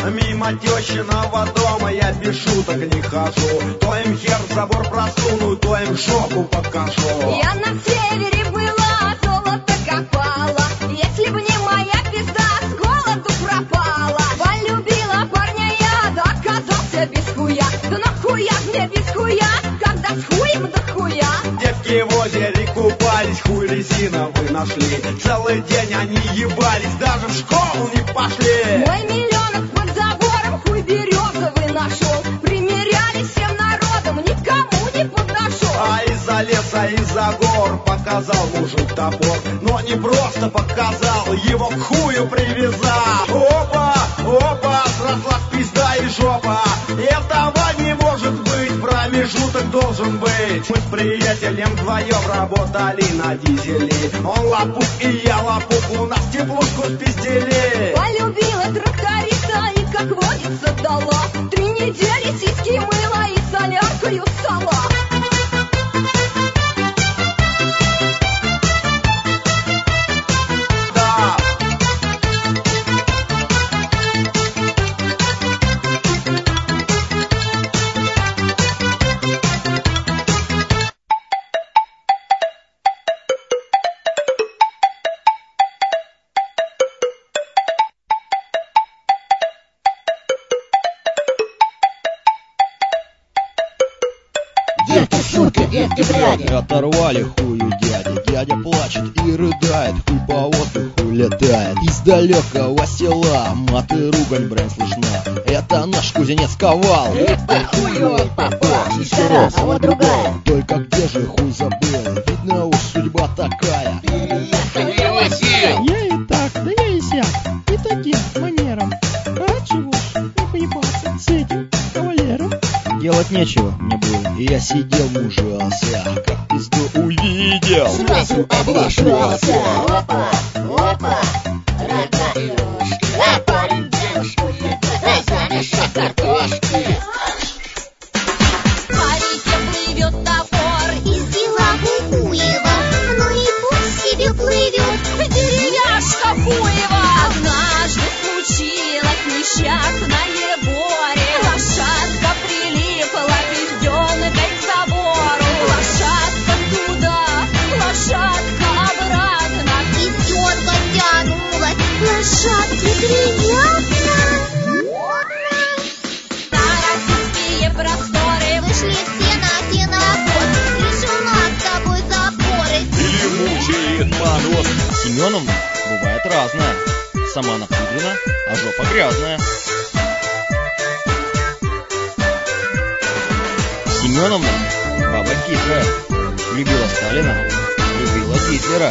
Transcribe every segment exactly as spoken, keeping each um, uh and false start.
Мимо тещиного дома я без шуток не хожу. То им хер в забор просуну, то им жопу покажу. Я на севере была, золото копала. Если б не моя пизда, с голоду пропала. Полюбила парня я, да оказался без хуя. Да нахуя мне без хуя, когда с хуем да хуя. Девки в озере купались, хуй резиновый нашли. Целый день они ебались, даже в школу не пошли. Мой миллионов под забором, хуй березовый нашел. Примерялись всем народом, никому не подошел. А из-за леса, из-за гор показал мужик топор. Но не просто показал, его к хую привязал. Опа, опа, сросла пизда и жопа. Этого не может быть, промежуток должен быть. Мы с приятелем вдвоем работали на дизеле. Он лопух и я лопух, у нас теплушку спиздили. Полюбила тракториста и, как водится, дала. Три недели сиськи мыла и соляркою сала. Детки бляди оторвали хую дяди. Дядя плачет и рыдает, хуй по воздуху летает. Из далекого села мат и ругань брань слышна. Это наш кузнец ковал. И под хую он попал. Еще раз, а вот другая. Только где же хуй забыл? Видно уж судьба такая. Переехали в Россию. Я и так, да я и сяк. И таким манером. А чего ж не поебаться с этим кавалером? Делать нечего мне было, и я сидел мужался. Как пизду увидел, сразу облажался. Опа, опа, рогатушки. А парень девушку едет, замешать картошки. По реке плывет топор из дела Кукуева. Ну и пусть себе плывет деревяшка Хуева. Однажды случилось несчастное горе. Лошадка прилипла пизденкой к забору. Лошадка туда, лошадка обратно. Пизденка тянулась, лошадке приятно. На российские просторы вышли все на сенокос. Лишь у нас с тобой запоры. или мучает мороз. Семеновна бывает разная. Сама напудрена, а жопа грязная. Семеновна баба хитрая. Любила Сталина, любила Гитлера.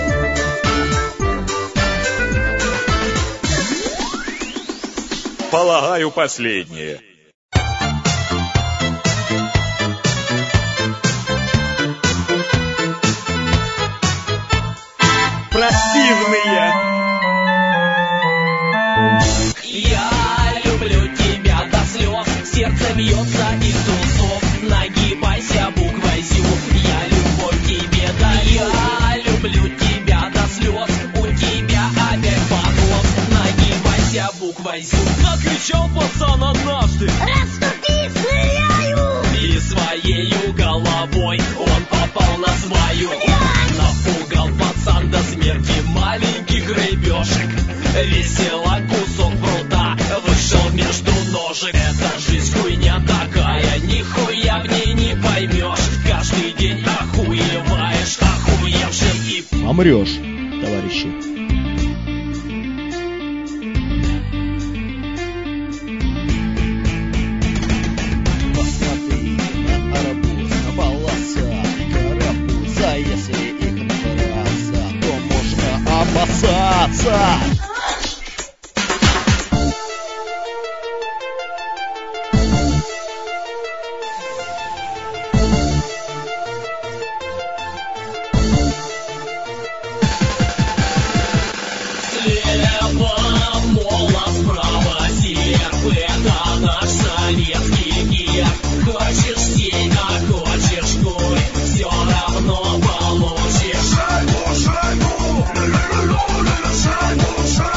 Полагаю, последнее. Противные. Я люблю тебя до слез, сердце бьется из трусов. Нагибайся буквой Зю, я любовь тебе даю. Я люблю тебя до слез, у тебя опять понос. Нагибайся буквой Зю. Закричал пацан однажды: Расступи, стреляю! и своею головой он попал на свою. Напугал пацан до смерти маленьких рыбешек. Весело кусок пруда вышел между ножек. Это жизнь хуйня такая, нихуя в ней не поймешь. Каждый день охуеваешь, охуевшим и Помрешь, товарищи. Посмотри на арбуз, на волоса и карапуза. Если их набраться, то можно опасаться. слева мола, справа серп. Это наш советский герб. Хочешь сей, а хочешь хуй, все равно получишь. Шайбу, шайбу, шайбу, шайбу.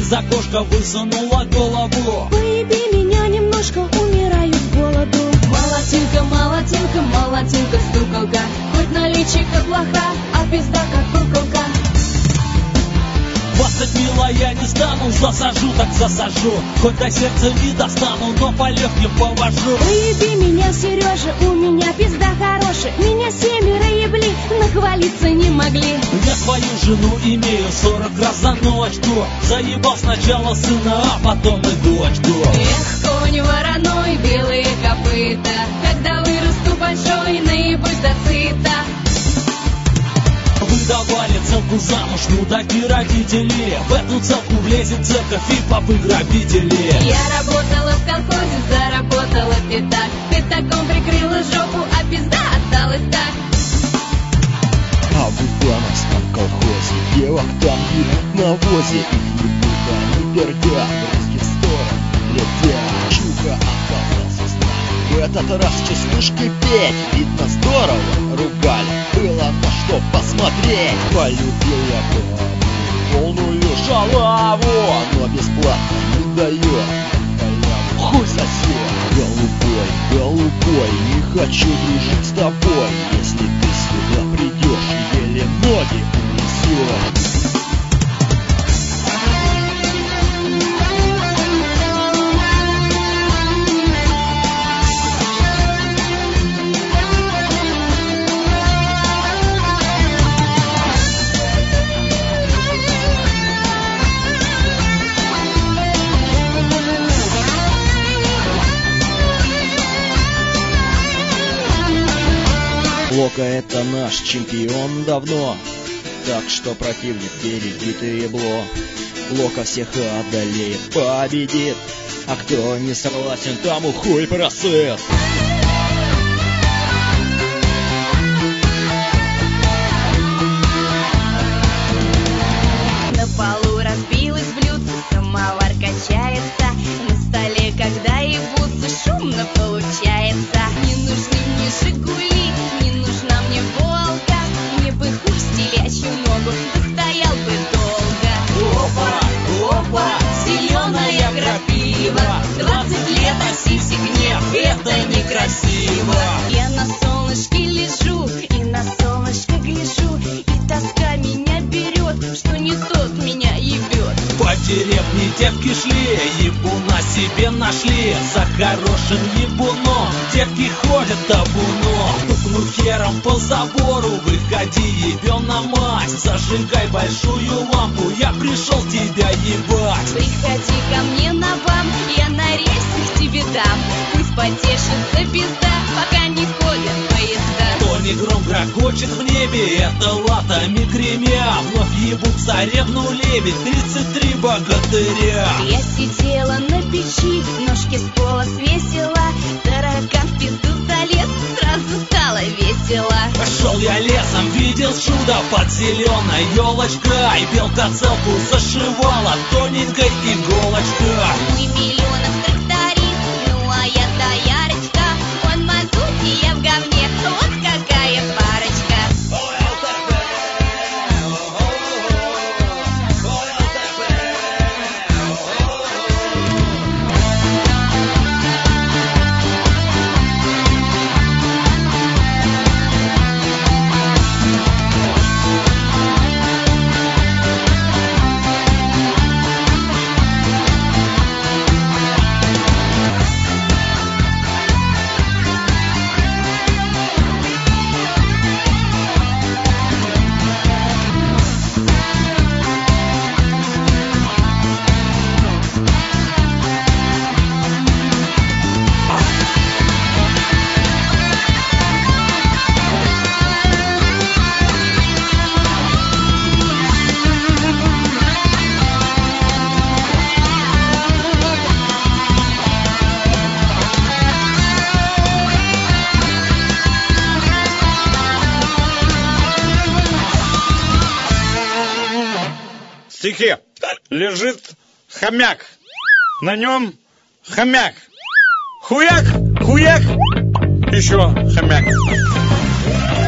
из окошка высунула голову. Поеби меня немножко, умираю с голоду. Молотинка, молотинка, молотинка, стуколка. Хоть наличие-то плоха, а пизда как куколка. Двадцать мила я не стану, засажу так засажу. Хоть до сердца не достану, но по легким повожу. Поеби меня, Сережа, у меня пизда хорошая. Меня семеро ебли, нахвалиться не могли. Я свою жену имею сорок раз за ночку. Заебал сначала сына, а потом и дочку. Эх, конь вороной, белые копыта. Когда вырасту большой, наебусь до цита. Выдавали целку замуж, ну такие родители. В эту целку влезет церковь и попы-грабители. Я работала в колхозе, заработала пятак. Пятаком прикрыла жопу, а пизда осталась так. А в Ивановском колхозе девок там гибнут на возе. Их ебут, они пердят, в разных сторон летят. Чука оказался с нами в этот раз частушки петь. Видно, здорово ругали, было на что посмотреть. Полюбил я бабу, полную шалаву, но бесплатно не дает. Хуй сосед, голубой, голубой, не хочу дружить с тобой. Если ты сюда придешь, еле ноги унесешь. Лока — это наш чемпион давно, так что противник береги ты ебло. Лока всех одолеет, победит, а кто не согласен, тому хуй просыт. На полу разбилась блюдце, самовар качается. На столе, когда ебутся, шумно получается. Не нужны мне жигули, не нужна мне волга. Мне бы хуй в телячью ногу, да стоял бы долго. Опа, опа, зеленая крапива. Двадцать лет, а сиси гнев, это некрасиво. Я на солнышке лежу и на солнышко гляжу, и тоска меня берет, что не тот меня ебет. По деревне девки шли, ебуна себе нашли. За хорошим ебуном девки ходят табуном. Тукну хером по забору, выходи, ебена мать. Зажигай большую лампу, я пришел тебя ебать. Приходи ко мне на бам, я на рельсах тебе дам. Пусть потешится пизда, пока не ходят поезда. Тони гром грохочет в небе, это латами гремя. Вновь ебут царевну лебедь, тридцать три богатыря. Я сидела на печи, ножки с пола свесила. Таракан в пизду залез, сразу стало весело. Шел я лесом, видел чудо под зеленой елочкой. Белка целку зашивала тоненькой иголочкой. Мой миллионов тракторист, ну а я доярочка. Он мазут, и я в говне, вот какая парочка. Стихи. Лежит хомяк. На нем хомяк. Хуяк, хуяк. Еще хомяк.